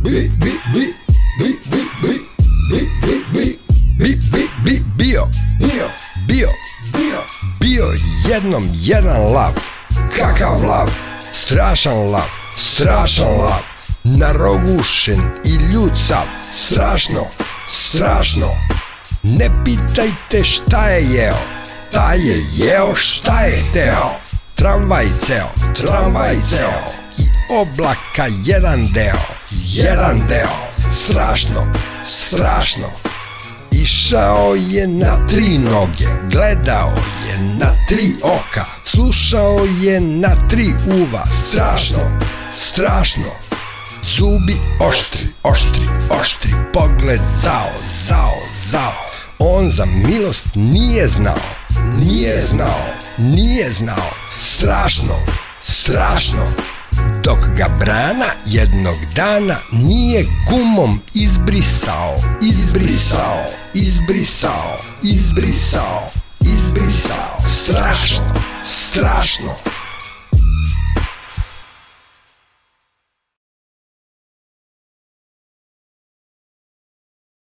Bio jednom jedan lav. Kakav lav? Strašan lav, strašan lav, narogušen i ljud sav. Strašno, strašno. Ne pitajte šta je jeo, taj je jeo šta je hteo. Tramvaj ceo, tramvaj ceo, i oblaka jedan deo. Strašno, strašno. Išao je na 3 noge, gledao je na 3 oka, slušao je na 3 uva. Strašno, strašno. Zubi oštri, oštri, oštri, pogled zao, zao, zao. On za milost nije znao, nije znao, nije znao. Strašno, strašno. Dok ga brana jednog dana nije gumom izbrisao, izbrisao, izbrisao, izbrisao, izbrisao. Strašno, strašno.